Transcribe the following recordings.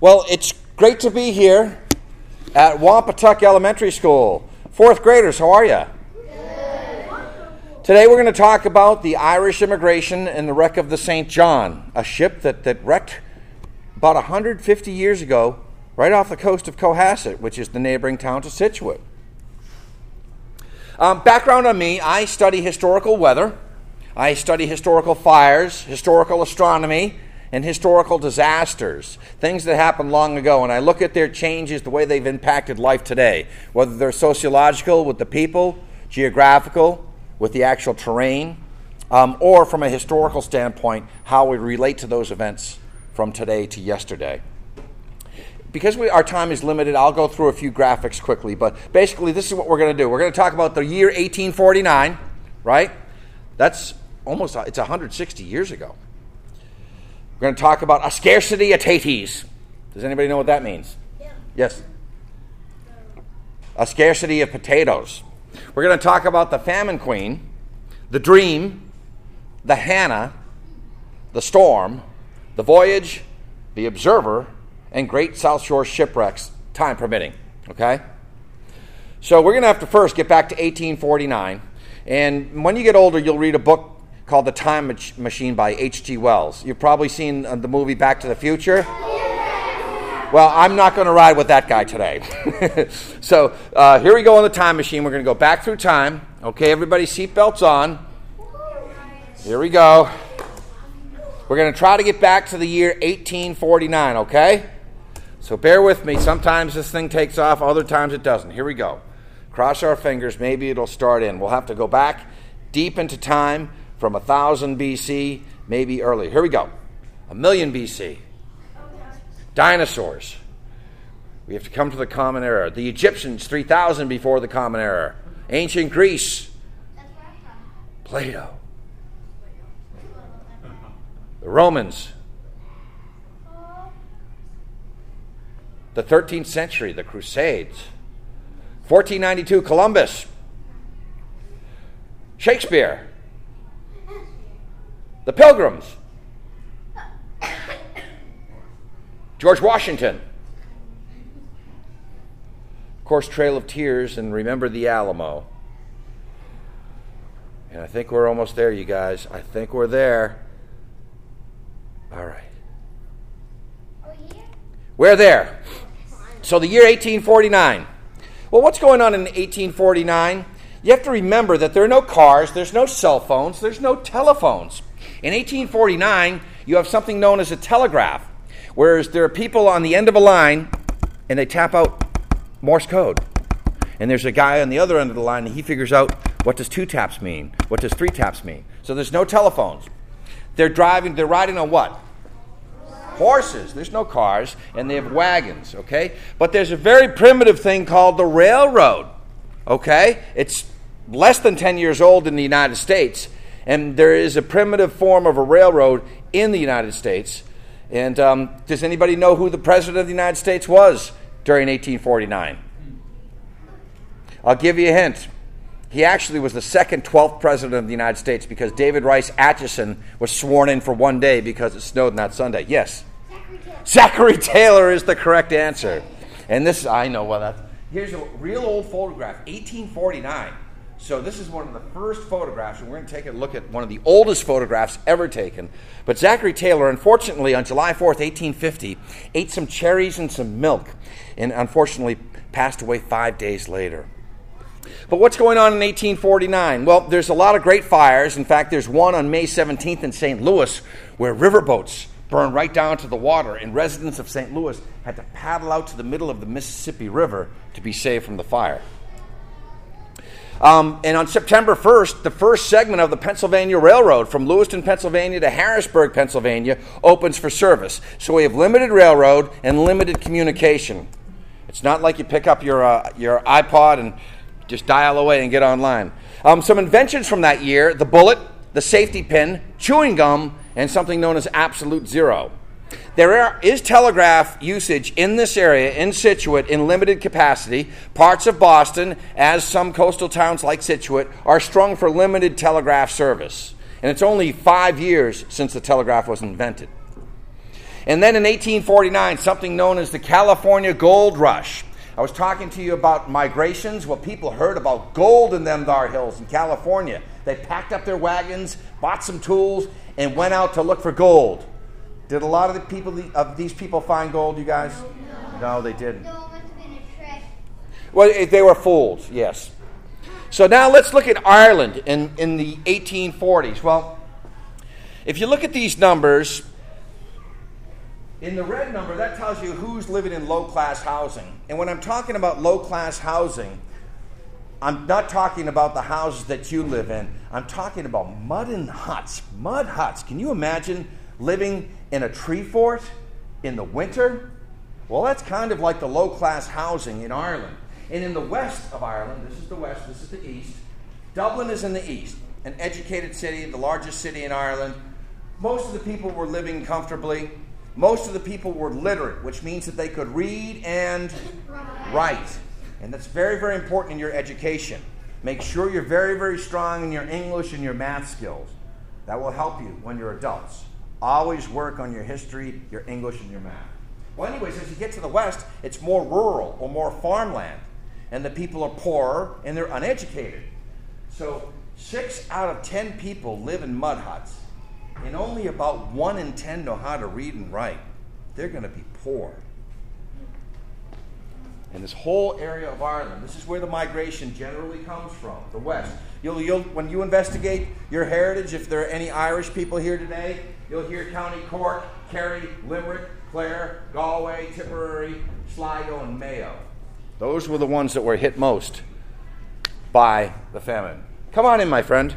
Well, it's great to be here at Wampatuck Elementary School. Fourth graders, how are you? Today we're going to talk about the Irish immigration and the wreck of the St. John, a ship that wrecked about 150 years ago right off the coast of Cohasset, which is the neighboring town to Scituate. Background on me, I study historical weather, I study historical fires, historical astronomy, and historical disasters, things that happened long ago, and I look at their changes, the way they've impacted life today, whether they're sociological with the people, geographical with the actual terrain, or from a historical standpoint, how we relate to those events from today to yesterday. Because our time is limited, I'll go through a few graphics quickly, but basically this is what we're going to do. We're going to talk about the year 1849, right? It's 160 years ago. We're going to talk about a scarcity of taties. Does anybody know what that means? Yeah. Yes. A scarcity of potatoes. We're going to talk about the famine queen, the dream, the Hannah, the storm, the voyage, the observer, and Great South Shore shipwrecks, time permitting. Okay? So we're going to have to first get back to 1849. And when you get older, you'll read a book called The Time Machine by H.G. Wells. You've probably seen the movie Back to the Future. Yeah. Well, I'm not going to ride with that guy today. So here we go on the time machine. We're going to go back through time. Okay, everybody, seatbelts on. Here we go. We're going to try to get back to the year 1849, okay? So bear with me. Sometimes this thing takes off, other times it doesn't. Here we go. Cross our fingers. Maybe it'll start in. We'll have to go back deep into time from 1000 BC, maybe earlier. Here we go. 1,000,000 BC. Dinosaurs. We have to come to the Common Era. The Egyptians, 3000 before the Common Era. Ancient Greece. Plato. The Romans. The 13th century, the Crusades. 1492, Columbus. Shakespeare. The Pilgrims. George Washington. Of course, Trail of Tears and Remember the Alamo. And I think we're almost there, you guys. I think we're there. All right. We're there. So the year 1849. Well, what's going on in 1849? You have to remember that there are no cars, there's no cell phones, there's no telephones. In 1849, you have something known as a telegraph, whereas there are people on the end of a line, and they tap out Morse code. And there's a guy on the other end of the line, and he figures out, what does 2 taps mean? What does 3 taps mean? So there's no telephones. They're riding on what? Horses. There's no cars, and they have wagons, okay? But there's a very primitive thing called the railroad, okay? It's less than 10 years old in the United States, and there is a primitive form of a railroad in the United States. And does anybody know who the President of the United States was during 1849? I'll give you a hint. He actually was the 12th President of the United States because David Rice Atchison was sworn in for one day because it snowed on that Sunday. Yes? Zachary Taylor is the correct answer. And this, I know what that's... Here's a real old photograph, 1849. So this is one of the first photographs, and we're going to take a look at one of the oldest photographs ever taken. But Zachary Taylor, unfortunately, on July 4th, 1850, ate some cherries and some milk, and unfortunately passed away 5 days later. But what's going on in 1849? Well, there's a lot of great fires. In fact, there's one on May 17th in St. Louis where riverboats burned right down to the water, and residents of St. Louis had to paddle out to the middle of the Mississippi River to be saved from the fire. And on September 1st, the first segment of the Pennsylvania Railroad from Lewiston, Pennsylvania to Harrisburg, Pennsylvania opens for service. So we have limited railroad and limited communication. It's not like you pick up your iPod and just dial away and get online. Some inventions from that year: the bullet, the safety pin, chewing gum, and something known as absolute zero. There is telegraph usage in this area, in Scituate, in limited capacity. Parts of Boston, as some coastal towns like Scituate, are strung for limited telegraph service. And it's only 5 years since the telegraph was invented. And then in 1849, something known as the California Gold Rush. I was talking to you about migrations. Well, people heard about gold in them thar hills in California. They packed up their wagons, bought some tools, and went out to look for gold. Did a lot of these people find gold, you guys? No, they didn't. No, it must have been a treasure. Well, they were fools, yes. So now let's look at Ireland in the 1840s. Well, if you look at these numbers, in the red number, that tells you who's living in low-class housing. And when I'm talking about low-class housing, I'm not talking about the houses that you live in. I'm talking about mud huts. Mud huts. Can you imagine living in a tree fort in the winter? Well, that's kind of like the low-class housing in Ireland. And in the west of Ireland, this is the west, this is the east. Dublin is in the east, an educated city, the largest city in Ireland. Most of the people were living comfortably. Most of the people were literate, which means that they could read and write. And that's very, very important in your education. Make sure you're very, very strong in your English and your math skills. That will help you when you're adults. Always work on your history, your English, and your math. Well, anyways, as you get to the west, it's more rural or more farmland. And the people are poorer and they're uneducated. So 6 out of 10 people live in mud huts. And only about 1 in 10 know how to read and write. They're going to be poor. In this whole area of Ireland, this is where the migration generally comes from, the west. When you investigate your heritage, if there are any Irish people here today, you'll hear County Cork, Kerry, Limerick, Clare, Galway, Tipperary, Sligo, and Mayo. Those were the ones that were hit most by the famine. Come on in, my friend.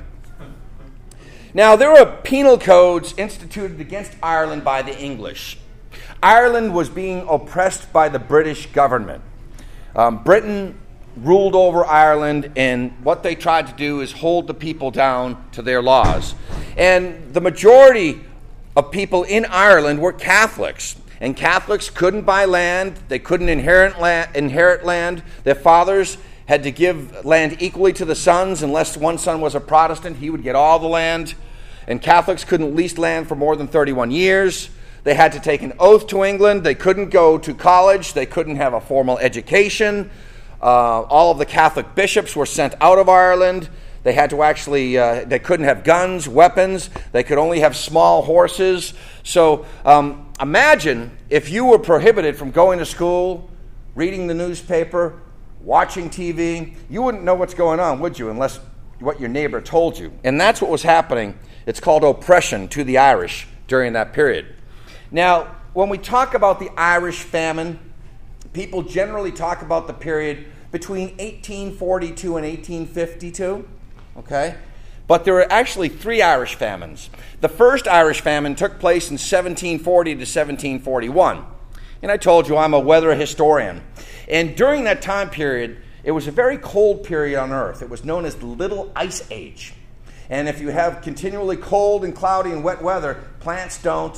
Now, there were penal codes instituted against Ireland by the English. Ireland was being oppressed by the British government. Britain ruled over Ireland, and what they tried to do is hold the people down to their laws. And the majority of people in Ireland were Catholics. And Catholics couldn't buy land. They couldn't inherit land. Their fathers had to give land equally to the sons. Unless one son was a Protestant, he would get all the land. And Catholics couldn't lease land for more than 31 years. They had to take an oath to England. They couldn't go to college. They couldn't have a formal education. All of the Catholic bishops were sent out of Ireland. They had to actually, they couldn't have guns, weapons. They could only have small horses. So imagine if you were prohibited from going to school, reading the newspaper, watching TV. You wouldn't know what's going on, would you, unless what your neighbor told you. And that's what was happening. It's called oppression to the Irish during that period. Now, when we talk about the Irish famine, people generally talk about the period between 1842 and 1852. Okay? But there were actually 3 Irish famines. The first Irish famine took place in 1740 to 1741. And I told you I'm a weather historian. And during that time period, it was a very cold period on Earth. It was known as the Little Ice Age. And if you have continually cold and cloudy and wet weather, plants don't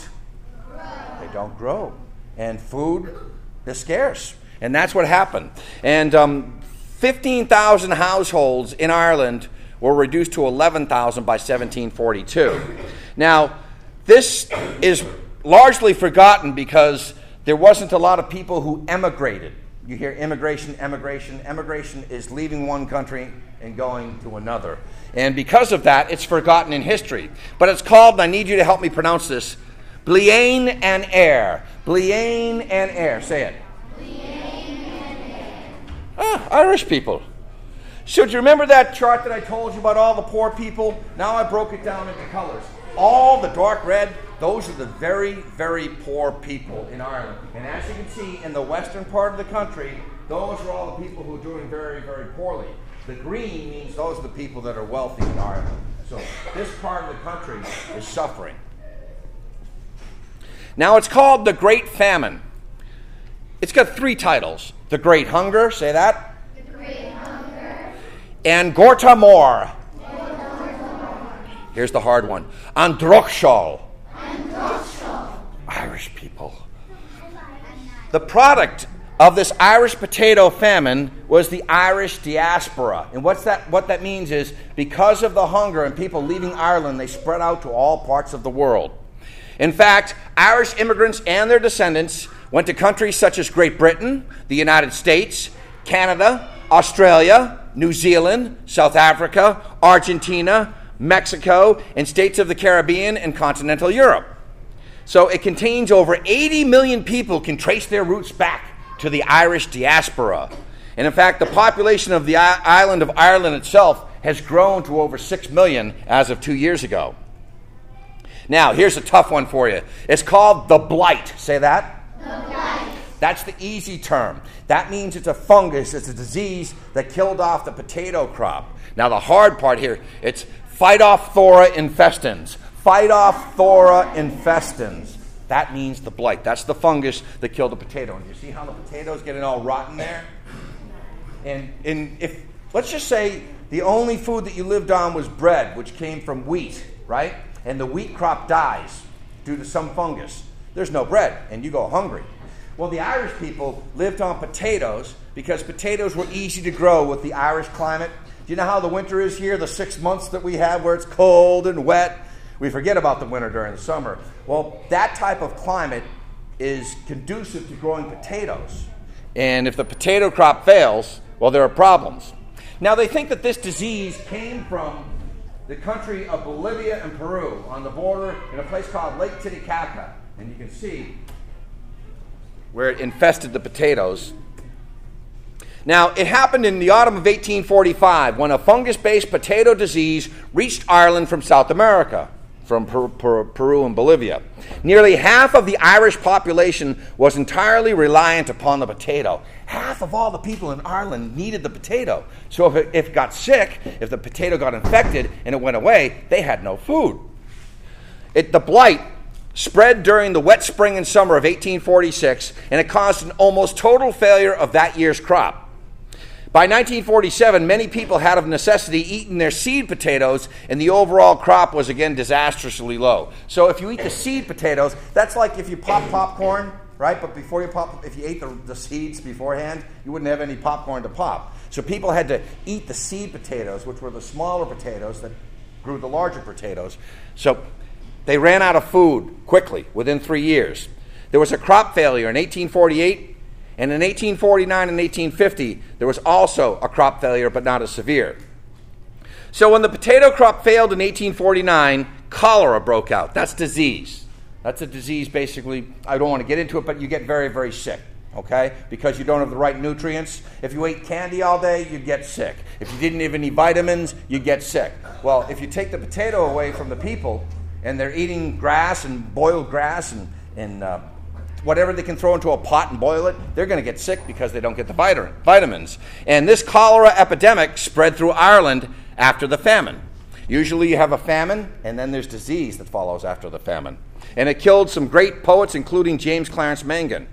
grow. And food is scarce. And that's what happened. And 15,000 households in Ireland were reduced to 11,000 by 1742. Now, this is largely forgotten because there wasn't a lot of people who emigrated. You hear immigration. Emigration is leaving one country and going to another. And because of that, it's forgotten in history. But it's called, and I need you to help me pronounce this, Bliain and Air. Bliain and Air. Say it. Bliain and Air. Irish people. So do you remember that chart that I told you about all the poor people? Now I broke it down into colors. All the dark red, those are the very, very poor people in Ireland. And as you can see, in the western part of the country, those are all the people who are doing very, very poorly. The green means those are the people that are wealthy in Ireland. So this part of the country is suffering. Now it's called the Great Famine. It's got 3 titles. The Great Hunger, say that. The Great Hunger. And Gorta Mór. Here's the hard one. Androchshol. Irish people. The product of this Irish potato famine was the Irish diaspora. And what that means is because of the hunger and people leaving Ireland, they spread out to all parts of the world. In fact, Irish immigrants and their descendants went to countries such as Great Britain, the United States, Canada, Australia, New Zealand, South Africa, Argentina, Mexico, and states of the Caribbean and continental Europe. So it contains over 80 million people can trace their roots back to the Irish diaspora. And in fact, the population of the island of Ireland itself has grown to over 6 million as of 2 years ago. Now, here's a tough one for you. It's called the blight. Say that. The blight. That's the easy term. That means it's a fungus, it's a disease that killed off the potato crop. Now, the hard part here, it's Phytophthora infestans. Phytophthora infestans. That means the blight. That's the fungus that killed the potato. And you see how the potato's getting all rotten there? And if, let's just say the only food that you lived on was bread, which came from wheat, right? And the wheat crop dies due to some fungus. There's no bread, and you go hungry. Well, the Irish people lived on potatoes because potatoes were easy to grow with the Irish climate. Do you know how the winter is here, the 6 months that we have where it's cold and wet? We forget about the winter during the summer. Well, that type of climate is conducive to growing potatoes. And if the potato crop fails, well, there are problems. Now, they think that this disease came from the country of Bolivia and Peru on the border in a place called Lake Titicaca. And you can see where it infested the potatoes. Now, it happened in the autumn of 1845 when a fungus-based potato disease reached Ireland from South America, from Peru and Bolivia. Nearly half of the Irish population was entirely reliant upon the potato. Half of all the people in Ireland needed the potato. So if it got sick, if the potato got infected and it went away, they had no food. The blight spread during the wet spring and summer of 1846, and it caused an almost total failure of that year's crop. By 1947, many people had of necessity eaten their seed potatoes, and the overall crop was again disastrously low. So if you eat the seed potatoes, that's like if you pop popcorn, right? But before you pop, if you ate the seeds beforehand, you wouldn't have any popcorn to pop. So people had to eat the seed potatoes, which were the smaller potatoes that grew the larger potatoes. So they ran out of food quickly, within 3 years. There was a crop failure in 1848, and in 1849 and 1850, there was also a crop failure, but not as severe. So when the potato crop failed in 1849, cholera broke out. That's disease. That's a disease, basically, I don't want to get into it, but you get very, very sick, okay? Because you don't have the right nutrients. If you ate candy all day, you'd get sick. If you didn't have any vitamins, you'd get sick. Well, if you take the potato away from the people, and they're eating grass and boiled grass and whatever they can throw into a pot and boil it, they're going to get sick because they don't get the vitamins. And this cholera epidemic spread through Ireland after the famine. Usually you have a famine, and then there's disease that follows after the famine. And it killed some great poets, including James Clarence Mangan.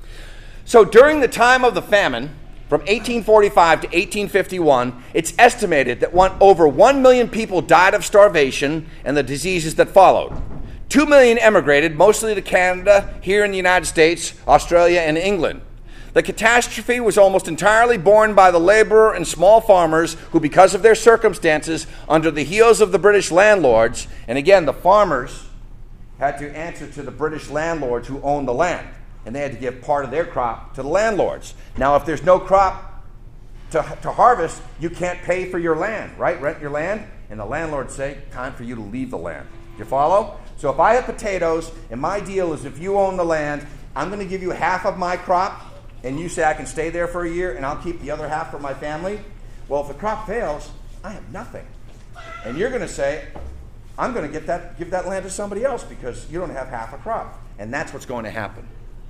So during the time of the famine, from 1845 to 1851, it's estimated that over 1 million people died of starvation and the diseases that followed. 2 million emigrated, mostly to Canada, here in the United States, Australia, and England. The catastrophe was almost entirely borne by the laborer and small farmers who, because of their circumstances, under the heels of the British landlords, and again, the farmers had to answer to the British landlords who owned the land, and they had to give part of their crop to the landlords. Now, if there's no crop to harvest, you can't pay for your land, right? Rent your land, and the landlords say, time for you to leave the land. You follow? So if I have potatoes, and my deal is if you own the land, I'm going to give you half of my crop, and you say I can stay there for a year, and I'll keep the other half for my family. Well, if the crop fails, I have nothing. And you're going to say, I'm going to give that land to somebody else because you don't have half a crop. And that's what's going to happen.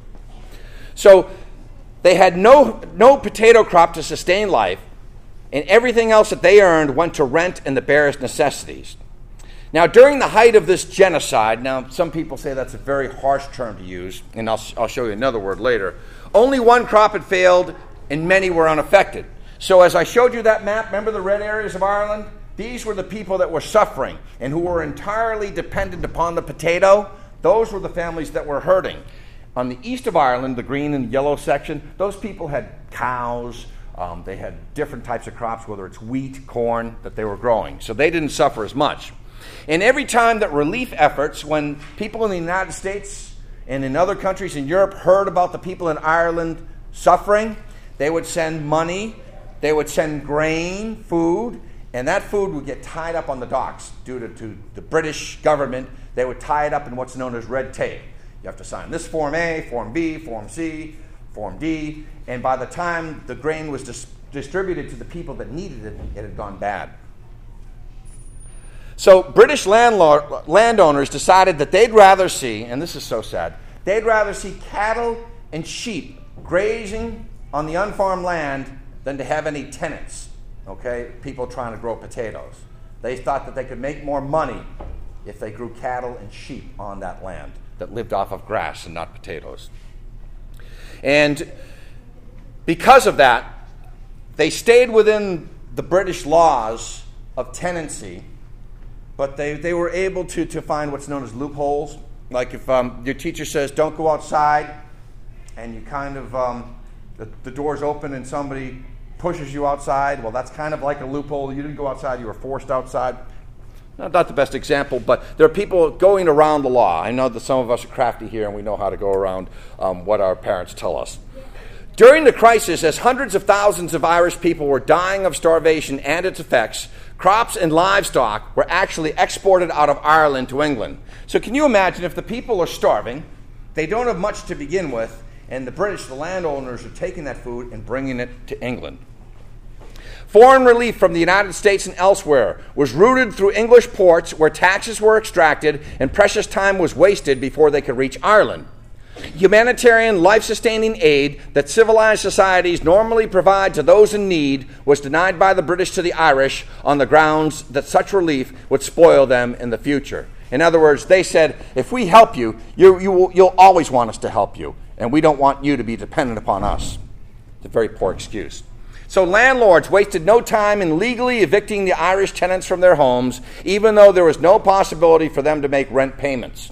So they had no potato crop to sustain life, and everything else that they earned went to rent and the barest necessities. Now, during the height of this genocide, now some people say that's a very harsh term to use, and I'll show you another word later. Only one crop had failed, and many were unaffected. So as I showed you that map, remember the red areas of Ireland? These were the people that were suffering and who were entirely dependent upon the potato. Those were the families that were hurting. On the east of Ireland, the green and yellow section, those people had cows. They had different types of crops, whether it's wheat, corn, that they were growing. So they didn't suffer as much. And every time that relief efforts, when people in the United States and in other countries in Europe heard about the people in Ireland suffering, they would send money, they would send grain, food, and that food would get tied up on the docks due to the British government. They would tie it up in what's known as red tape. You have to sign this Form A, Form B, Form C, Form D, and by the time the grain was distributed to the people that needed it, it had gone bad. So British landowners decided that they'd rather see, and this is so sad, they'd rather see cattle and sheep grazing on the unfarmed land than to have any tenants, okay, people trying to grow potatoes. They thought that they could make more money if they grew cattle and sheep on that land that lived off of grass and not potatoes. And because of that, they stayed within the British laws of tenancy, but they were able to find what's known as loopholes. Like if your teacher says, don't go outside, and you kind of, the door's open and somebody pushes you outside, well, that's kind of like a loophole. You didn't go outside, you were forced outside. Not the best example, but there are people going around the law. I know that some of us are crafty here and we know how to go around what our parents tell us. During the crisis, as hundreds of thousands of Irish people were dying of starvation and its effects, crops and livestock were actually exported out of Ireland to England. So can you imagine if the people are starving, they don't have much to begin with, and the British, the landowners, are taking that food and bringing it to England. Foreign relief from the United States and elsewhere was routed through English ports where taxes were extracted and precious time was wasted before they could reach Ireland. Humanitarian, life-sustaining aid that civilized societies normally provide to those in need was denied by the British to the Irish on the grounds that such relief would spoil them in the future. In other words, they said, if we help you, you'll always want us to help you, and we don't want you to be dependent upon us. It's a very poor excuse. So landlords wasted no time in legally evicting the Irish tenants from their homes, even though there was no possibility for them to make rent payments.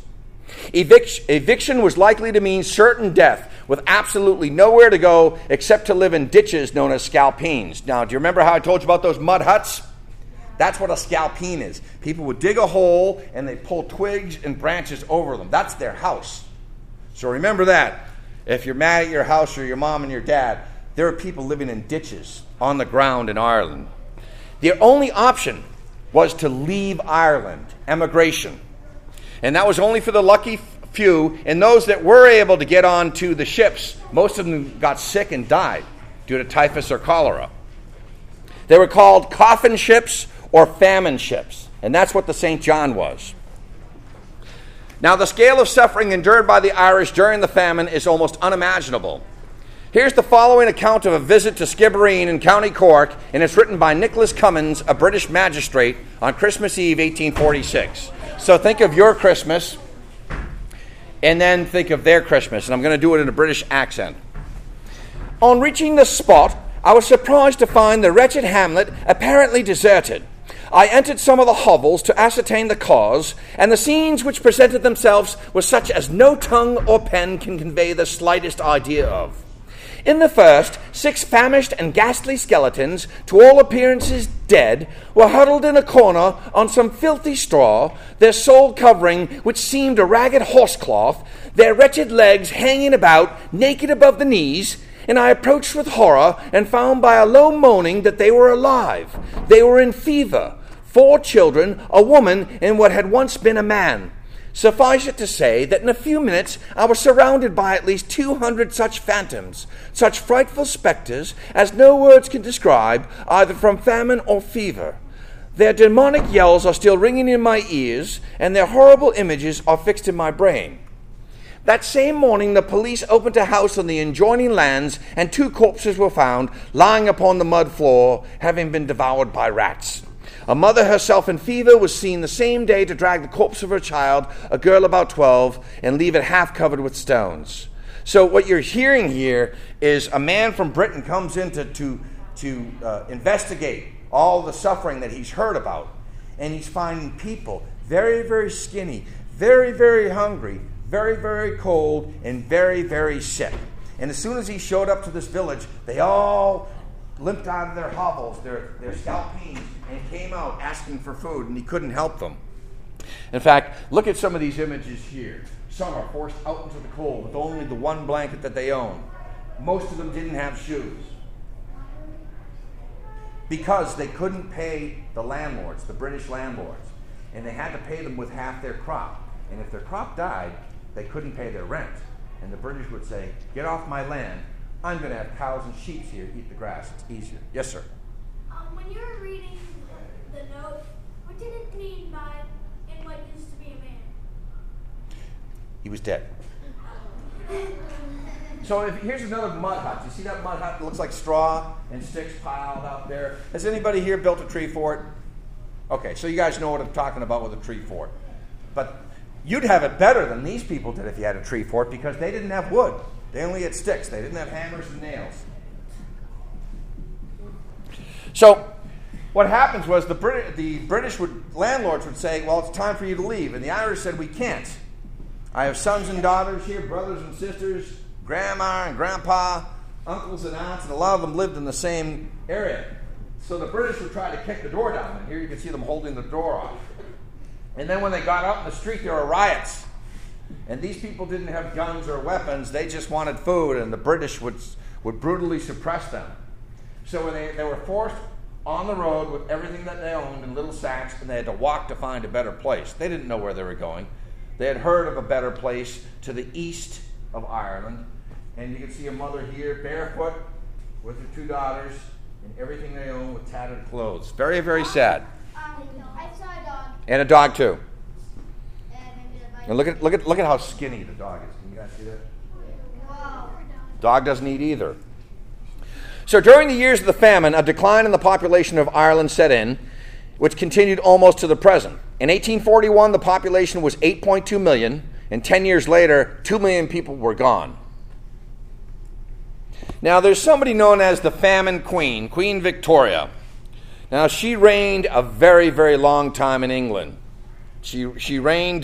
Eviction was likely to mean certain death, with absolutely nowhere to go except to live in ditches known as scalpines. Now, do you remember how I told you about those mud huts? That's what a scalpine is. People would dig a hole and they pull twigs and branches over them. That's their house. So remember that. If you're mad at your house or your mom and your dad, there are people living in ditches on the ground in Ireland. Their only option was to leave Ireland, emigration. And that was only for the lucky few, and those that were able to get onto the ships, most of them got sick and died due to typhus or cholera. They were called coffin ships or famine ships, and that's what the St. John was. Now, the scale of suffering endured by the Irish during the famine is almost unimaginable. Here's the following account of a visit to Skibbereen in County Cork, and it's written by Nicholas Cummins, a British magistrate, on Christmas Eve, 1846. So think of your Christmas, and then think of their Christmas, and I'm going to do it in a British accent. On reaching the spot, I was surprised to find the wretched hamlet apparently deserted. I entered some of the hovels to ascertain the cause, and the scenes which presented themselves were such as no tongue or pen can convey the slightest idea of. In the first, 6 famished and ghastly skeletons, to all appearances dead, were huddled in a corner on some filthy straw, their sole covering, which seemed a ragged horsecloth, their wretched legs hanging about, naked above the knees, and I approached with horror and found by a low moaning that they were alive. They were in fever, 4 children, a woman, and what had once been a man. Suffice it to say that in a few minutes I was surrounded by at least 200 such phantoms, such frightful spectres as no words can describe, either from famine or fever. Their demonic yells are still ringing in my ears, and their horrible images are fixed in my brain. That same morning the police opened a house on the adjoining lands, and 2 corpses were found lying upon the mud floor, having been devoured by rats. A mother herself in fever was seen the same day to drag the corpse of her child, a girl about 12, and leave it half covered with stones. So what you're hearing here is a man from Britain comes in to investigate all the suffering that he's heard about. And he's finding people very, very skinny, very, very hungry, very, very cold, and very, very sick. And as soon as he showed up to this village, they all limped out of their hovels, their scalpines, and came out asking for food, and he couldn't help them. In fact, look at some of these images here. summer forced out into the cold with only the one blanket that they owned. Most of them didn't have shoes because they couldn't pay the landlords, the British landlords, and they had to pay them with half their crop. And if their crop died, they couldn't pay their rent. And the British would say, "Get off my land. I'm going to have cows and sheep here eat the grass. It's easier." Yes, sir. When you were reading the note, what did it mean by "in what used to be a man"? He was dead. So here's another mud hut. You see that mud hut that looks like straw and sticks piled out there? Has anybody here built a tree fort? Okay, so you guys know what I'm talking about with a tree fort. But you'd have it better than these people did if you had a tree fort because they didn't have wood. They only had sticks. They didn't have hammers and nails. So what happens was the British landlords would say, "Well, it's time for you to leave." And the Irish said, "We can't. I have sons and daughters here, brothers and sisters, grandma and grandpa, uncles and aunts, and a lot of them lived in the same area." So the British would try to kick the door down. And here you can see them holding the door off. And then when they got out in the street, there were riots. And these people didn't have guns or weapons. They just wanted food, and the British would brutally suppress them. So they were forced on the road with everything that they owned in little sacks, and they had to walk to find a better place. They didn't know where they were going. They had heard of a better place to the east of Ireland. And you can see a mother here, barefoot, with her two daughters, and everything they own with tattered clothes. Very, very sad. I saw a dog. And a dog, too. And And look at how skinny the dog is. Can you guys see that? Whoa. Dog doesn't eat either. So during the years of the famine, a decline in the population of Ireland set in, which continued almost to the present. In 1841, the population was 8.2 million, and 10 years later, 2 million people were gone. Now, there's somebody known as the Famine Queen, Queen Victoria. Now, she reigned a very, very long time in England. She reigned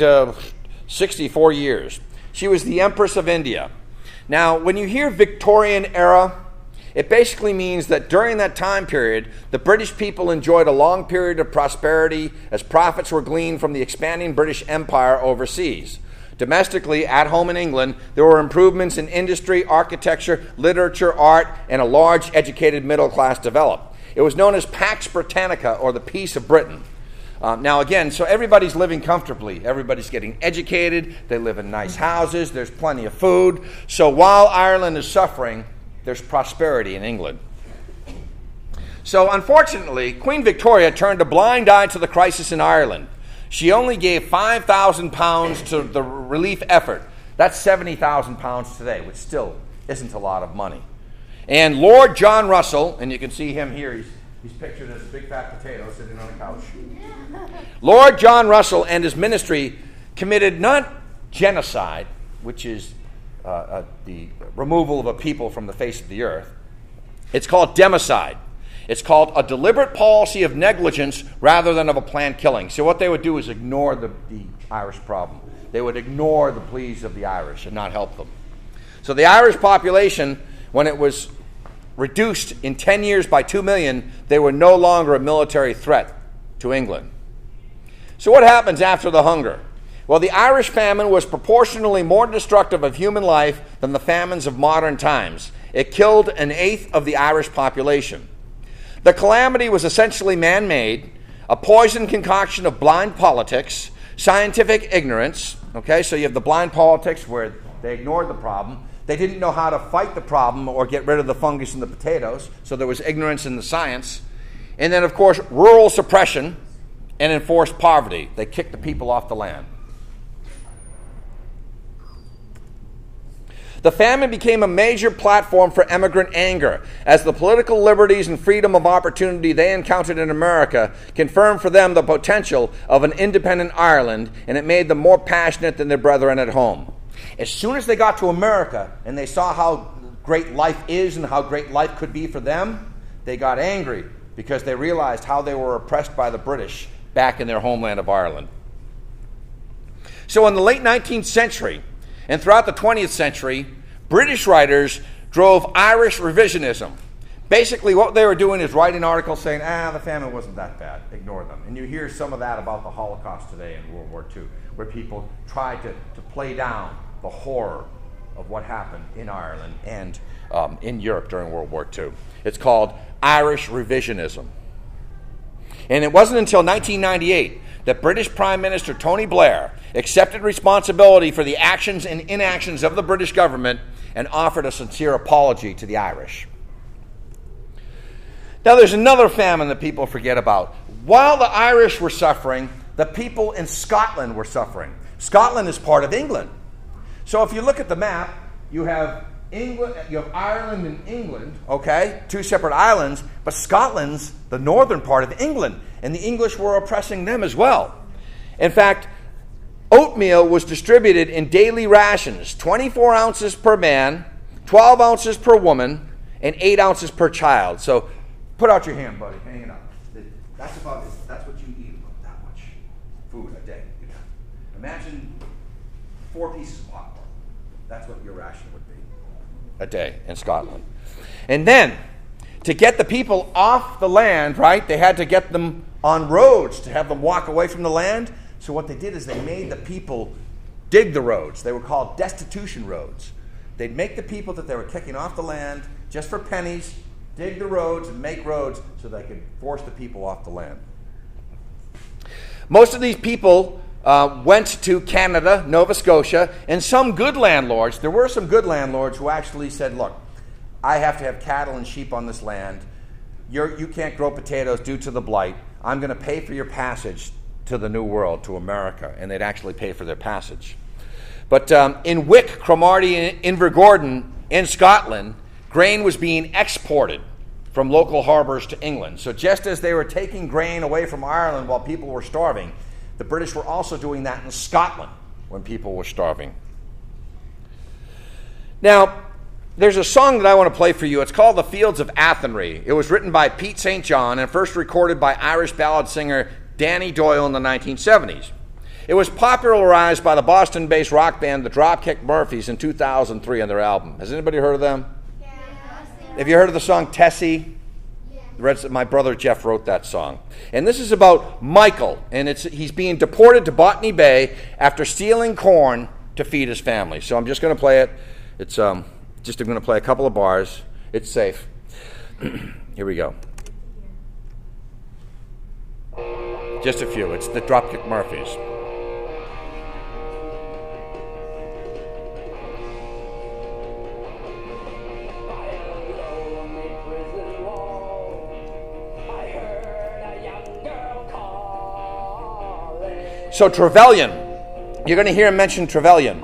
64 years. She was the Empress of India. Now, when you hear Victorian era, it basically means that during that time period, the British people enjoyed a long period of prosperity as profits were gleaned from the expanding British Empire overseas. Domestically, at home in England, there were improvements in industry, architecture, literature, art, and a large educated middle class developed. It was known as Pax Britannica, or the Peace of Britain. Now again, so everybody's living comfortably. Everybody's getting educated. They live in nice houses. There's plenty of food. So while Ireland is suffering, there's prosperity in England. So unfortunately, Queen Victoria turned a blind eye to the crisis in Ireland. She only gave £5,000 to the relief effort. That's £70,000 today, which still isn't a lot of money. And Lord John Russell, and you can see him here, he's pictured as a big fat potato sitting on a couch. Lord John Russell and his ministry committed not genocide, which is the removal of a people from the face of the earth. It's called democide. It's called a deliberate policy of negligence rather than of a planned killing. So what they would do is ignore the Irish problem. They would ignore the pleas of the Irish and not help them. So the Irish population, when it was reduced in 10 years by 2 million, they were no longer a military threat to England. So what happens after the hunger? Well, the Irish famine was proportionally more destructive of human life than the famines of modern times. It killed an eighth of the Irish population. The calamity was essentially man-made, a poison concoction of blind politics, scientific ignorance. Okay, so you have the blind politics where they ignored the problem. They didn't know how to fight the problem or get rid of the fungus in the potatoes, so there was ignorance in the science. And then, of course, rural suppression and enforced poverty. They kicked the people off the land. The famine became a major platform for emigrant anger, as the political liberties and freedom of opportunity they encountered in America confirmed for them the potential of an independent Ireland, and it made them more passionate than their brethren at home. As soon as they got to America and they saw how great life is and how great life could be for them, they got angry because they realized how they were oppressed by the British back in their homeland of Ireland. So in the late 19th century, and throughout the 20th century, British writers drove Irish revisionism. Basically, what they were doing is writing articles saying, the famine wasn't that bad. Ignore them. And you hear some of that about the Holocaust today in World War II. where people tried to play down the horror of what happened in Ireland and in Europe during World War II. It's called Irish revisionism. And it wasn't until 1998 that British Prime Minister Tony Blair accepted responsibility for the actions and inactions of the British government and offered a sincere apology to the Irish. Now, there's another famine that people forget about. While the Irish were suffering, the people in Scotland were suffering. Scotland is part of England. So if you look at the map, you have England, you have Ireland and England, okay, two separate islands, but Scotland's the northern part of England, and the English were oppressing them as well. In fact, oatmeal was distributed in daily rations, 24 ounces per man, 12 ounces per woman, and 8 ounces per child. So put out your hand, buddy. Hang it up. That's what you eat about that much food a day. Imagine 4 pieces of popcorn. That's what your ration would be a day in Scotland. And then, to get the people off the land, right, they had to get them on roads to have them walk away from the land. So what they did is they made the people dig the roads. They were called destitution roads. They'd make the people that they were kicking off the land just for pennies, dig the roads and make roads so they could force the people off the land. Most of these people went to Canada, Nova Scotia, and some good landlords, there were some good landlords who actually said, look, I have to have cattle and sheep on this land. You can't grow potatoes due to the blight. I'm going to pay for your passage to the New World, to America, and they'd actually pay for their passage. But in Wick, Cromarty, and Invergordon in Scotland, grain was being exported from local harbors to England. So just as they were taking grain away from Ireland while people were starving, the British were also doing that in Scotland when people were starving. Now, there's a song that I want to play for you. It's called The Fields of Athenry. It was written by Pete St. John and first recorded by Irish ballad singer Danny Doyle in the 1970s. It was popularized by the Boston-based rock band the Dropkick Murphys in 2003 on their album. Has anybody heard of them? Yeah. Have you heard of the song Tessie? My brother Jeff wrote that song. And this is about Michael, and he's being deported to Botany Bay after stealing corn to feed his family. So I'm just going to play it. It's I'm going to play a couple of bars. It's safe. Here we go. Just a few. It's the Dropkick Murphys. So Trevelyan, you're going to hear him mention Trevelyan.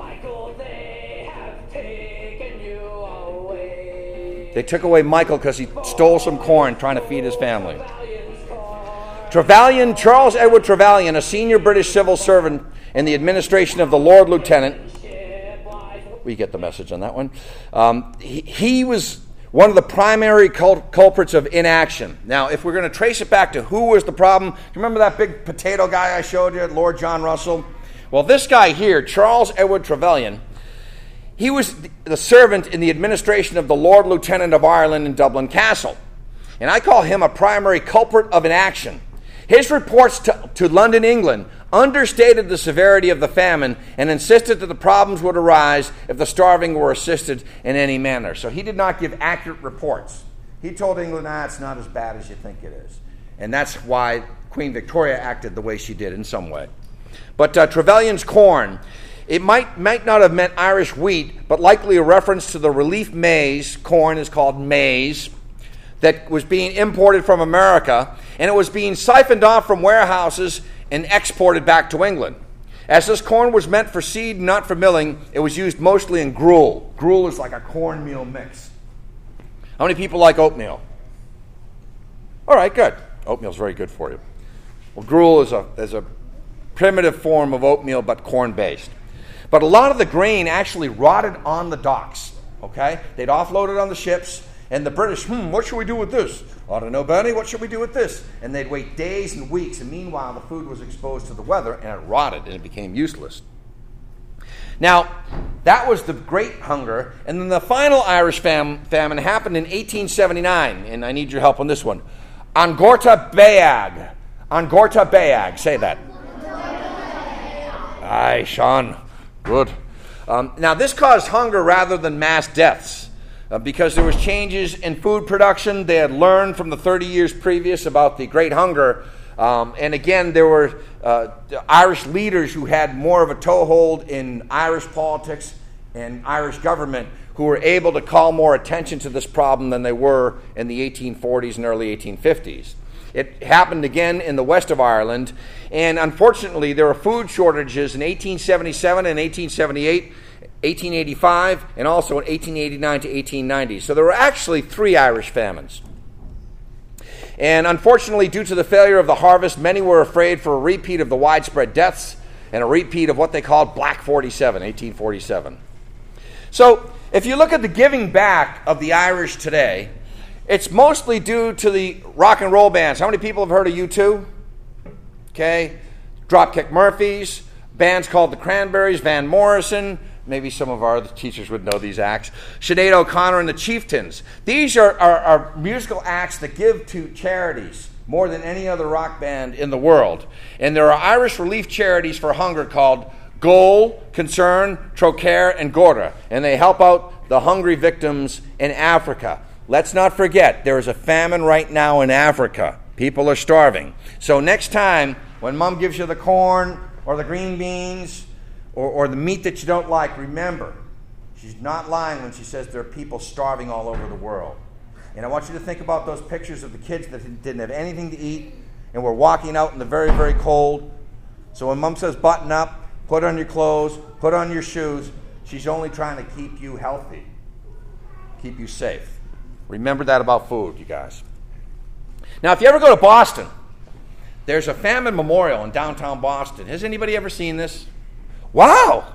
They took away Michael because he stole some corn trying to feed his family. Trevelyan, Charles Edward Trevelyan, a senior British civil servant in the administration of the Lord Lieutenant. We get the message on that one. He was one of the primary culprits of inaction. Now, if we're going to trace it back to who was the problem, do you remember that big potato guy I showed you, Lord John Russell? Well, this guy here, Charles Edward Trevelyan, he was the servant in the administration of the Lord Lieutenant of Ireland in Dublin Castle. And I call him a primary culprit of inaction. His reports to London, England, understated the severity of the famine and insisted that the problems would arise if the starving were assisted in any manner. So he did not give accurate reports. He told England, it's not as bad as you think it is. And that's why Queen Victoria acted the way she did in some way. But Trevelyan's corn, it might not have meant Irish wheat, but likely a reference to the relief maize, corn is called maize, that was being imported from America, and it was being siphoned off from warehouses and exported back to England. As this corn was meant for seed, not for milling, it was used mostly in gruel. Gruel is like a cornmeal mix. How many people like oatmeal? All right, good. Oatmeal is very good for you. Well, gruel is a primitive form of oatmeal, but corn-based. But a lot of the grain actually rotted on the docks, okay? They'd offload it on the ships, and the British, what should we do with this? I don't know, Benny, what should we do with this? And they'd wait days and weeks, and meanwhile the food was exposed to the weather, and it rotted, and it became useless. Now, that was the Great Hunger, and then the final Irish famine happened in 1879, and I need your help on this one. Angorta Beag. Angorta Beag. Say that. Aye, Sean. Good. Now, this caused hunger rather than mass deaths because there was changes in food production. They had learned from the 30 years previous about the Great Hunger. And again, there were Irish leaders who had more of a toehold in Irish politics and Irish government who were able to call more attention to this problem than they were in the 1840s and early 1850s. It happened again in the west of Ireland, and unfortunately there were food shortages in 1877 and 1878, 1885, and also in 1889 to 1890. So there were actually 3 Irish famines. And unfortunately, due to the failure of the harvest, many were afraid for a repeat of the widespread deaths and a repeat of what they called Black 47, 1847. So if you look at the giving back of the Irish today, it's mostly due to the rock and roll bands. How many people have heard of U2? Okay. Dropkick Murphys, bands called the Cranberries, Van Morrison. Maybe some of our other teachers would know these acts. Sinead O'Connor and the Chieftains. These are musical acts that give to charities more than any other rock band in the world. And there are Irish relief charities for hunger called Goal, Concern, Trocare, and Gorda. And they help out the hungry victims in Africa. Let's not forget, there is a famine right now in Africa. People are starving. So next time, when Mom gives you the corn or the green beans or the meat that you don't like, remember, she's not lying when she says there are people starving all over the world. And I want you to think about those pictures of the kids that didn't have anything to eat and were walking out in the very, very cold. So when Mom says button up, put on your clothes, put on your shoes, she's only trying to keep you healthy, keep you safe. Remember that about food, you guys. Now, if you ever go to Boston, there's a famine memorial in downtown Boston. Has anybody ever seen this? Wow.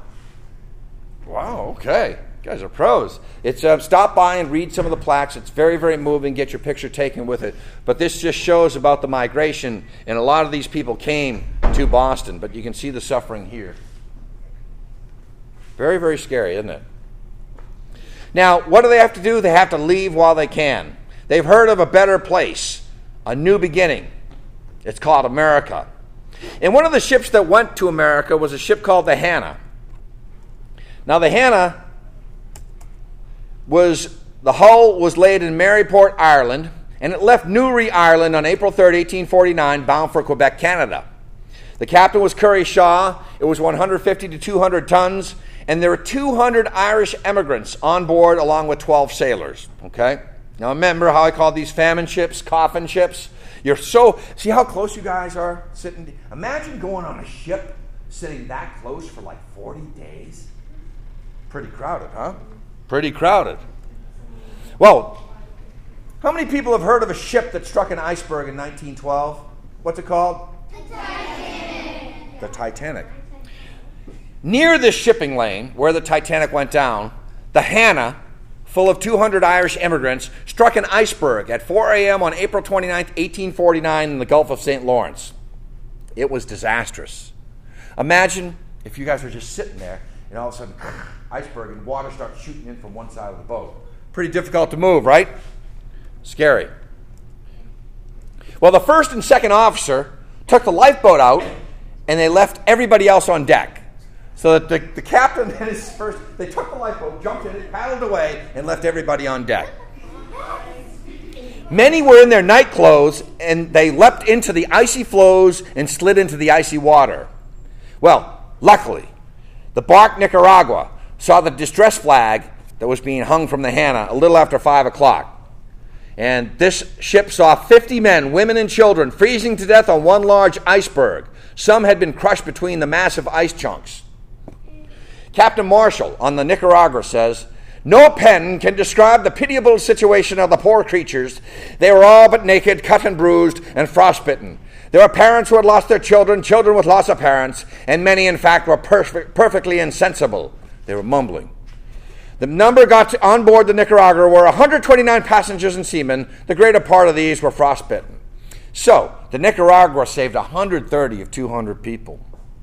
Wow, okay. You guys are pros. It's stop by and read some of the plaques. It's very, very moving. Get your picture taken with it. But this just shows about the migration, and a lot of these people came to Boston. But you can see the suffering here. Very, very scary, isn't it? Now, what do they have to do? They have to leave while they can. They've heard of a better place, a new beginning. It's called America. And one of the ships that went to America was a ship called the Hannah. Now, the Hannah the hull was laid in Maryport, Ireland, and it left Newry, Ireland on April 3rd, 1849, bound for Quebec, Canada. The captain was Curry Shaw. It was 150 to 200 tons, and there were 200 Irish emigrants on board along with 12 sailors. Okay? Now remember how I call these famine ships, coffin ships? See how close you guys are sitting? Imagine going on a ship sitting that close for like 40 days. Pretty crowded, huh? Pretty crowded. Well, how many people have heard of a ship that struck an iceberg in 1912? What's it called? The Titanic. The Titanic. Near this shipping lane where the Titanic went down, the Hannah, full of 200 Irish immigrants, struck an iceberg at 4 a.m. on April 29, 1849 in the Gulf of St. Lawrence. It was disastrous. Imagine if you guys were just sitting there and all of a sudden, iceberg, and water starts shooting in from one side of the boat. Pretty difficult to move, right? Scary. Well, the first and second officer took the lifeboat out and they left everybody else on deck. So that the captain and his first, they took the lifeboat, jumped in it, paddled away, and left everybody on deck. Many were in their night clothes, and they leapt into the icy floes and slid into the icy water. Well, luckily, the bark Nicaragua saw the distress flag that was being hung from the Hannah a little after 5 o'clock. And this ship saw 50 men, women, and children freezing to death on one large iceberg. Some had been crushed between the massive ice chunks. Captain Marshall on the Nicaragua says, "No pen can describe the pitiable situation of the poor creatures. They were all but naked, cut and bruised, and frostbitten. There were parents who had lost their children, children with loss of parents, and many, in fact, were perfectly insensible." They were mumbling. The number got on board the Nicaragua were 129 passengers and seamen. The greater part of these were frostbitten. So, the Nicaragua saved 130 of 200 people.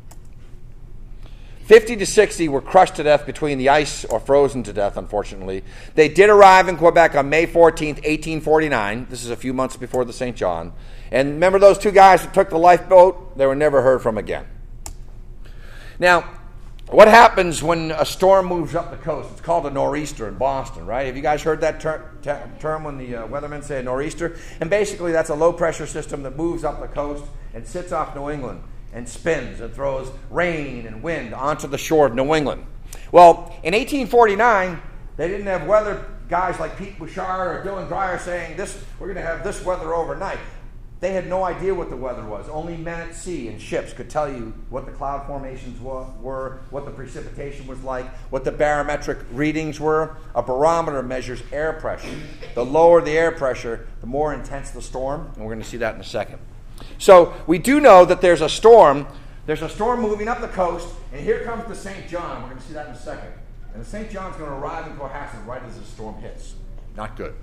50 to 60 were crushed to death between the ice or frozen to death, unfortunately. They did arrive in Quebec on May 14th, 1849. This is a few months before the St. John. And remember those 2 guys that took the lifeboat? They were never heard from again. Now, what happens when a storm moves up the coast? It's called a nor'easter in Boston, right? Have you guys heard that term when the weathermen say a nor'easter? And basically that's a low-pressure system that moves up the coast and sits off New England and spins and throws rain and wind onto the shore of New England. Well, in 1849, they didn't have weather guys like Pete Bouchard or Dylan Dreyer saying, we're going to have this weather overnight. They had no idea what the weather was. Only men at sea and ships could tell you what the cloud formations were, what the precipitation was like, what the barometric readings were. A barometer measures air pressure. The lower the air pressure, the more intense the storm, and we're going to see that in a second. So we do know that there's a storm. There's a storm moving up the coast, and here comes the St. John. We're going to see that in a second. And the St. John's going to arrive in Cohasset right as the storm hits. Not good.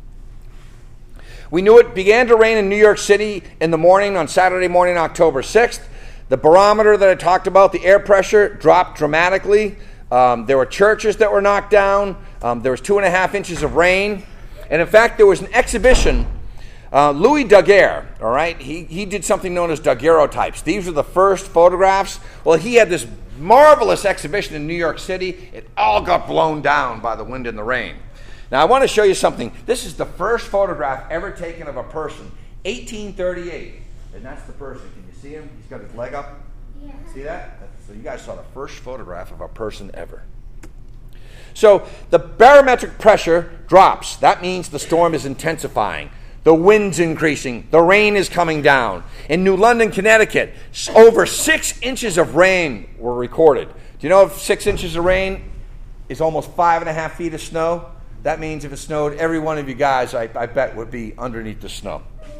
We knew it began to rain in New York City in the morning on Saturday morning, October 6th. The barometer that I talked about, the air pressure, dropped dramatically. There were churches that were knocked down. There was 2.5 inches of rain. And in fact, there was an exhibition. Louis Daguerre, all right, he did something known as daguerreotypes. These were the first photographs. Well, he had this marvelous exhibition in New York City. It all got blown down by the wind and the rain. Now, I want to show you something. This is the first photograph ever taken of a person, 1838. And that's the person. Can you see him? He's got his leg up. Yeah. See that? So you guys saw the first photograph of a person ever. So the barometric pressure drops. That means the storm is intensifying. The wind's increasing. The rain is coming down. In New London, Connecticut, over 6 inches of rain were recorded. Do you know if 6 inches of rain is almost 5.5 feet of snow? That means if it snowed, every one of you guys, I bet, would be underneath the snow.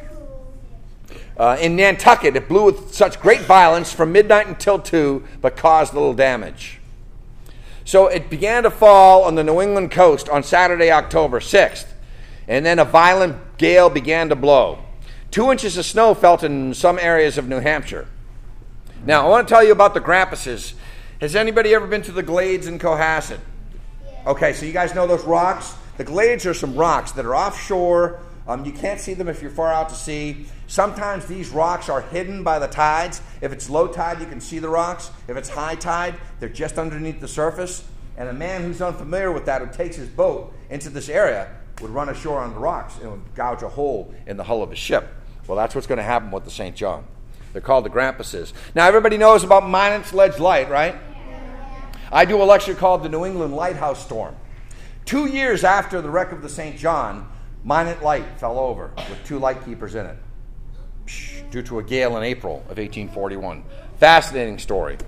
In Nantucket, it blew with such great violence from midnight until 2, but caused little damage. So it began to fall on the New England coast on Saturday, October 6th. And then a violent gale began to blow. 2 inches of snow fell in some areas of New Hampshire. Now, I want to tell you about the Grampuses. Has anybody ever been to the Glades in Cohasset? Okay, so you guys know those rocks? The Glades are some rocks that are offshore. You can't see them if you're far out to sea. Sometimes these rocks are hidden by the tides. If it's low tide, you can see the rocks. If it's high tide, they're just underneath the surface. And a man who's unfamiliar with that, who takes his boat into this area, would run ashore on the rocks and would gouge a hole in the hull of his ship. Well, that's what's going to happen with the St. John. They're called the Grampuses. Now, everybody knows about Minot's Ledge Light, right? I do a lecture called The New England Lighthouse Storm. 2 years after the wreck of the St. John, Minot Light fell over with 2 lightkeepers in it due to a gale in April of 1841. Fascinating story.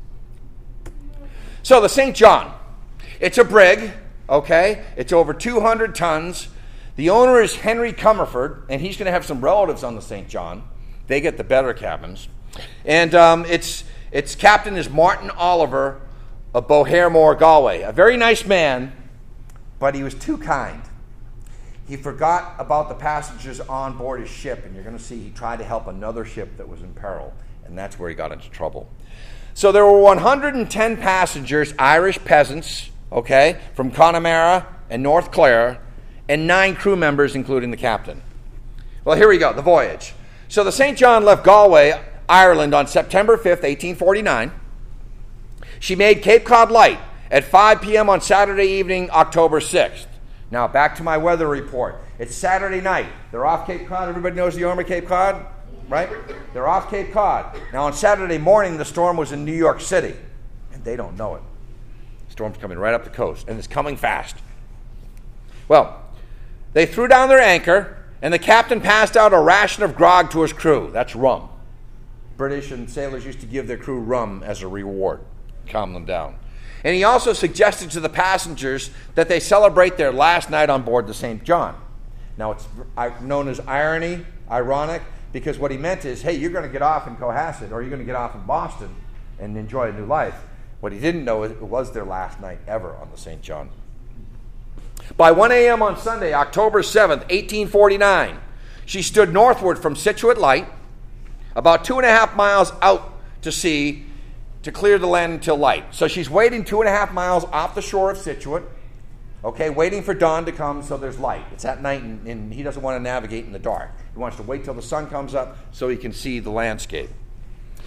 So the St. John, it's a brig, okay? It's over 200 tons. The owner is Henry Comerford, and he's going to have some relatives on the St. John. They get the better cabins. And its captain is Martin Oliver of Bohermore, Galway. A very nice man, but he was too kind. He forgot about the passengers on board his ship, and you're going to see he tried to help another ship that was in peril, and that's where he got into trouble. So there were 110 passengers, Irish peasants, okay, from Connemara and North Clare, and 9 crew members, including the captain. Well, here we go, the voyage. So the St. John left Galway, Ireland, on September 5th, 1849. She made Cape Cod Light at 5 p.m. on Saturday evening, October 6th. Now, back to my weather report. It's Saturday night. They're off Cape Cod. Everybody knows the Arm of Cape Cod, right? They're off Cape Cod. Now, on Saturday morning, the storm was in New York City, and they don't know it. The storm's coming right up the coast, and it's coming fast. Well, they threw down their anchor, and the captain passed out a ration of grog to his crew. That's rum. British and sailors used to give their crew rum as a reward, calm them down. And he also suggested to the passengers that they celebrate their last night on board the St. John. Now, it's known as ironic, because what he meant is, hey, you're going to get off in Cohasset, or you're going to get off in Boston and enjoy a new life. What he didn't know is it was their last night ever on the St. John. By 1 a.m. on Sunday, October 7th, 1849, she stood northward from Scituate Light, about 2.5 miles out to sea, to clear the land until light. So she's waiting 2.5 miles off the shore of Scituate, okay, waiting for dawn to come so there's light. It's at night, and he doesn't want to navigate in the dark. He wants to wait till the sun comes up so he can see the landscape.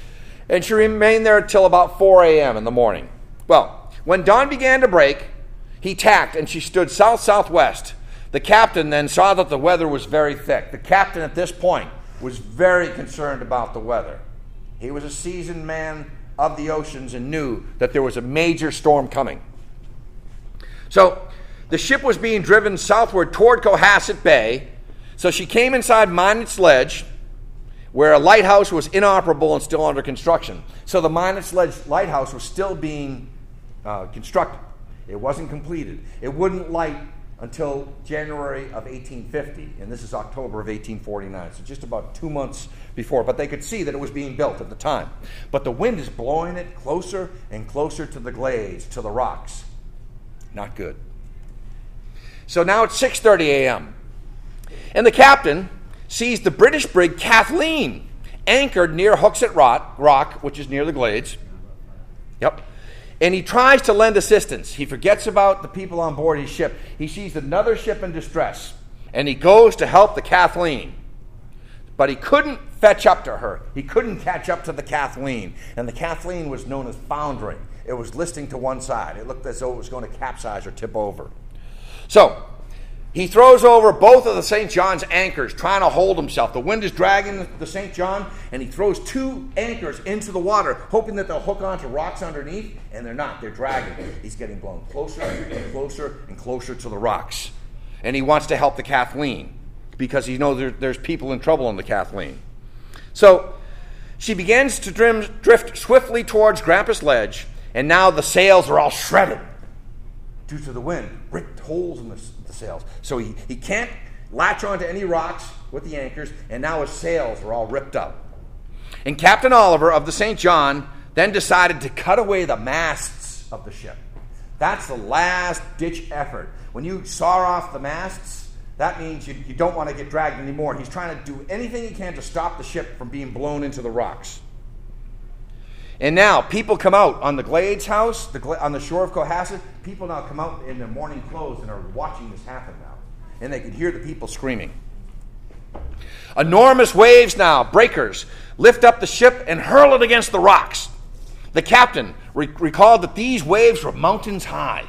And she remained there until about 4 a.m. in the morning. Well, when dawn began to break, he tacked, and she stood south-southwest. The captain then saw that the weather was very thick. The captain at this point was very concerned about the weather. He was a seasoned man of the oceans and knew that there was a major storm coming. So the ship was being driven southward toward Cohasset Bay. So she came inside Minot's Ledge, where a lighthouse was inoperable and still under construction. So the Minot's Ledge lighthouse was still being constructed. It wasn't completed. It wouldn't light until January of 1850, and this is October of 1849, so just about 2 months before. But they could see that it was being built at the time. But the wind is blowing it closer and closer to the glades, to the rocks. Not good. So now it's 6:30 a.m., and the captain sees the British brig Kathleen anchored near Hooksett Rock, which is near the glades. Yep. And he tries to lend assistance. He forgets about the people on board his ship. He sees another ship in distress, and he goes to help the Kathleen. But he couldn't fetch up to her. He couldn't catch up to the Kathleen. And the Kathleen was known as foundering. It was listing to one side. It looked as though it was going to capsize or tip over. So he throws over both of the St. John's anchors, trying to hold himself. The wind is dragging the St. John, and he throws 2 anchors into the water, hoping that they'll hook onto rocks underneath, and they're not. They're dragging. He's getting blown closer and closer and closer to the rocks. And he wants to help the Kathleen because he knows there's people in trouble on the Kathleen. So she begins to drift swiftly towards Grampus Ledge, and now the sails are all shredded due to the wind, ripped holes in the sails. So he can't latch onto any rocks with the anchors, and now his sails are all ripped up. And Captain Oliver of the St. John then decided to cut away the masts of the ship. That's the last-ditch effort. When you saw off the masts, that means you don't want to get dragged anymore. He's trying to do anything he can to stop the ship from being blown into the rocks. And now people come out on the Glades house, on the shore of Cohasset. People now come out in their morning clothes and are watching this happen now. And they could hear the people screaming. Enormous waves now, breakers, lift up the ship and hurl it against the rocks. The captain recalled that these waves were mountains high.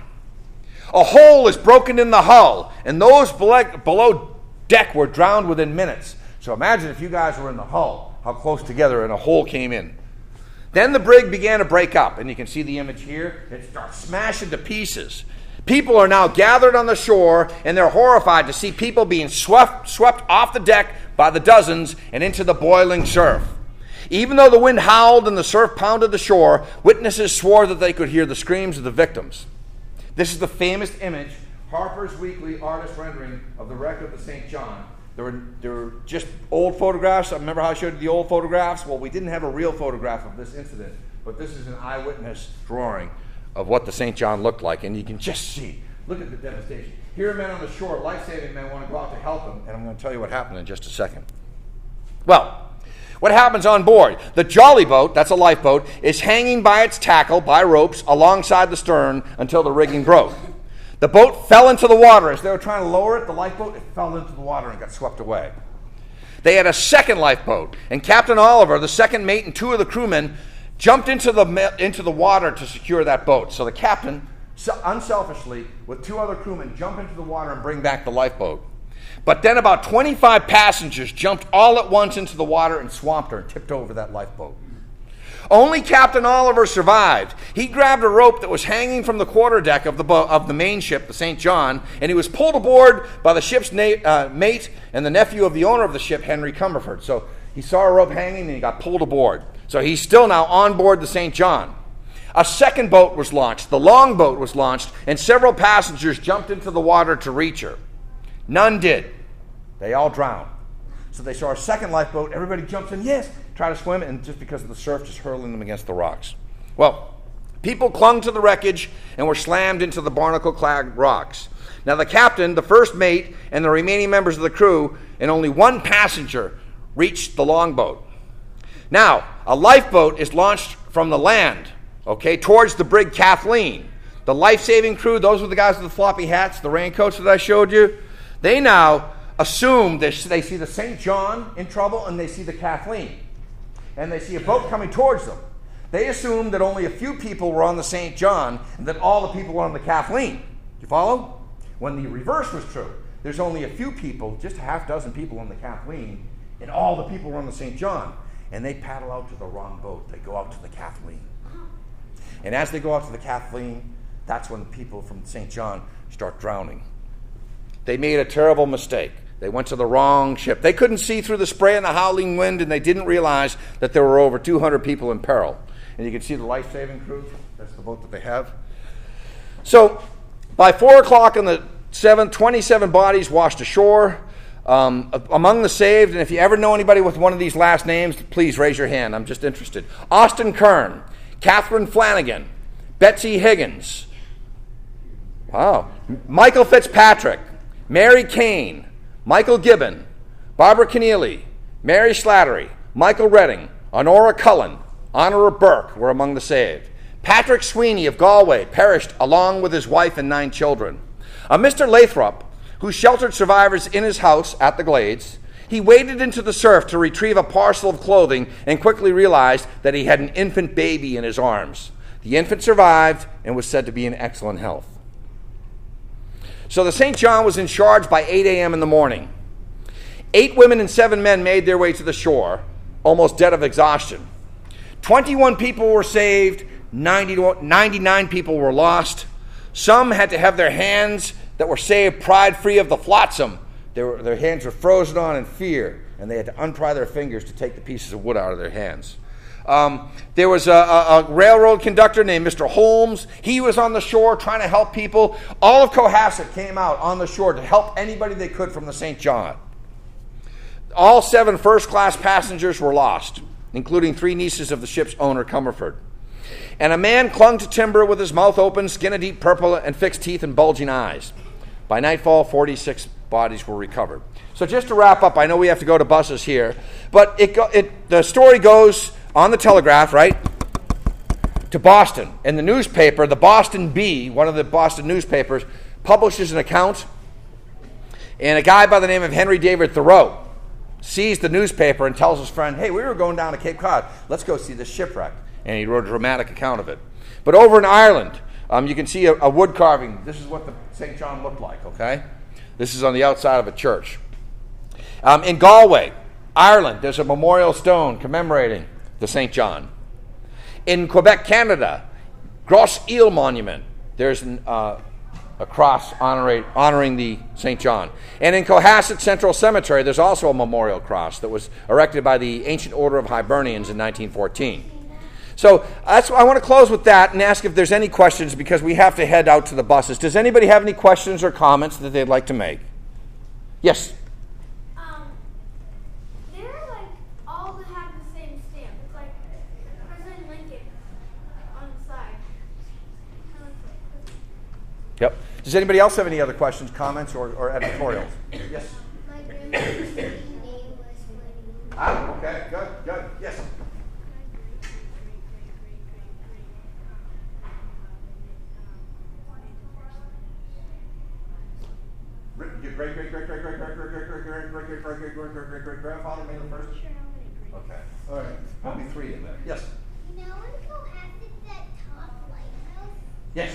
A hole is broken in the hull, and those below deck were drowned within minutes. So imagine if you guys were in the hull, how close together, and a hole came in. Then the brig began to break up, and you can see the image here. It starts smashing to pieces. People are now gathered on the shore, and they're horrified to see people being swept off the deck by the dozens and into the boiling surf. Even though the wind howled and the surf pounded the shore, witnesses swore that they could hear the screams of the victims. This is the famous image, Harper's Weekly artist rendering of the wreck of the St. John. There were just old photographs. I remember how I showed you the old photographs? Well, we didn't have a real photograph of this incident, but this is an eyewitness drawing of what the St. John looked like, and you can just see. Look at the devastation. Here are men on the shore, life-saving men, want to go out to help them, and I'm going to tell you what happened in just a second. Well, what happens on board? The jolly boat, that's a lifeboat, is hanging by its tackle by ropes alongside the stern until the rigging broke. The boat fell into the water. As they were trying to lower it, the lifeboat, it fell into the water and got swept away. They had a second lifeboat, and Captain Oliver, the second mate, and 2 of the crewmen jumped into the water to secure that boat. So the captain, unselfishly, with 2 other crewmen, jump into the water and bring back the lifeboat. But then about 25 passengers jumped all at once into the water and swamped her and tipped over that lifeboat. Only Captain Oliver survived. He grabbed a rope that was hanging from the quarterdeck of the main ship, the St. John, and he was pulled aboard by the ship's mate and the nephew of the owner of the ship, Henry Cumberford. So he saw a rope hanging and he got pulled aboard. So he's still now on board the St. John. A second boat was launched. The longboat was launched, and several passengers jumped into the water to reach her. None did. They all drowned. So they saw a second lifeboat. Everybody jumps in, yes, try to swim, and just because of the surf, just hurling them against the rocks. Well, people clung to the wreckage and were slammed into the barnacle-clad rocks. Now the captain, the first mate, and the remaining members of the crew, and only 1 passenger reached the longboat. Now, a lifeboat is launched from the land, towards the brig Kathleen. The life-saving crew, those were the guys with the floppy hats, the raincoats that I showed you, they now assume they see the St. John in trouble and they see the Kathleen. And they see a boat coming towards them. They assumed that only a few people were on the St. John and that all the people were on the Kathleen. You follow? When the reverse was true. There's only a few people, just a half dozen people on the Kathleen, and all the people were on the St. John. And they paddle out to the wrong boat. They go out to the Kathleen. And as they go out to the Kathleen, that's when people from St. John start drowning. They made a terrible mistake. They went to the wrong ship. They couldn't see through the spray and the howling wind, and they didn't realize that there were over 200 people in peril. And you can see the life-saving crew. That's the boat that they have. So by 4 o'clock on the 7th, 27 bodies washed ashore. Among the saved, and if you ever know anybody with one of these last names, please raise your hand. I'm just interested. Austin Kern, Catherine Flanagan, Betsy Higgins, Michael Fitzpatrick, Mary Kane, Michael Gibbon, Barbara Keneally, Mary Slattery, Michael Redding, Honora Cullen, Honora Burke were among the saved. Patrick Sweeney of Galway perished along with his wife and 9 children. Mr. Lathrop, who sheltered survivors in his house at the Glades, he waded into the surf to retrieve a parcel of clothing and quickly realized that he had an infant baby in his arms. The infant survived and was said to be in excellent health. So the St. John was in charge by 8 a.m. in the morning. 8 women and 7 men made their way to the shore, almost dead of exhaustion. 21 people were saved, 99 people were lost. Some had to have their hands that were saved pried free of the flotsam. Their hands were frozen on in fear, and they had to unpry their fingers to take the pieces of wood out of their hands. There was a railroad conductor named Mr. Holmes. He was on the shore trying to help people. All of Cohasset came out on the shore to help anybody they could from the St. John. All 7 first-class passengers were lost, including 3 nieces of the ship's owner, Comerford. And a man clung to timber with his mouth open, skin a deep purple, and fixed teeth and bulging eyes. By nightfall, 46 bodies were recovered. So just to wrap up, I know we have to go to buses here, but the story goes on the Telegraph, right, to Boston. And the newspaper, the Boston Bee, one of the Boston newspapers, publishes an account, and a guy by the name of Henry David Thoreau sees the newspaper and tells his friend, hey, we were going down to Cape Cod. Let's go see this shipwreck. And he wrote a dramatic account of it. But over in Ireland, you can see a wood carving. This is what the St. John looked like, okay? This is on the outside of a church. In Galway, Ireland, there's a memorial stone commemorating the St. John. In Quebec, Canada, Grosse Ile Monument, there's a cross honoring the St. John. And in Cohasset Central Cemetery, there's also a memorial cross that was erected by the Ancient Order of Hibernians in 1914. So I want to close with that and ask if there's any questions because we have to head out to the buses. Does anybody have any questions or comments that they'd like to make? Yes? They're like all that have the same stamp. It's like President Lincoln on the side. Yep. Does anybody else have any other questions, comments, or editorials? Yes? My grandmother's name was Winnie. Okay, good, yes. Your great-great-great-great-great-great-great-great-great-great-grandfather made the first? Okay. All right. Probably 3 in there. Yes? You know in Cohasset that top lighthouse? Yes.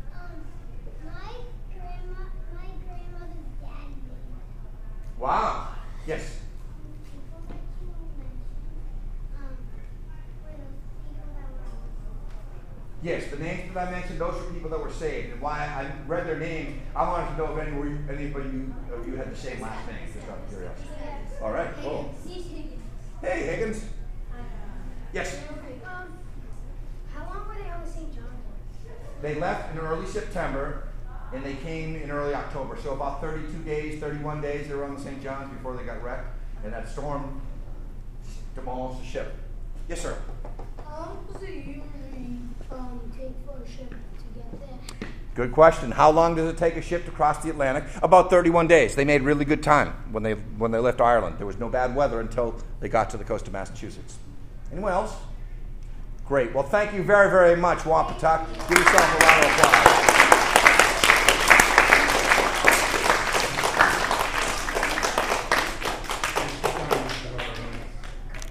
My grandmother's dad made it. Wow. Yes. People that you mentioned, were those people that were Yes, the names that I mentioned, those were people that were saved. And why I read their names, I wanted to know if anybody of you had the same last name, just out of curiosity. All right, cool. Hey, Higgins. Yes. How long were they on the St. John? They left in early September, and they came in early October. So about 32 days, 31 days, they were on the St. John's before they got wrecked, and that storm demolished the ship. Yes, sir. How long does it usually take for a ship to get there? Good question. How long does it take a ship to cross the Atlantic? About 31 days. They made really good time when they left Ireland. There was no bad weather until they got to the coast of Massachusetts. Anyone else? Great. Well, thank you very, very much, Wampatuck. Give yourself a round of applause.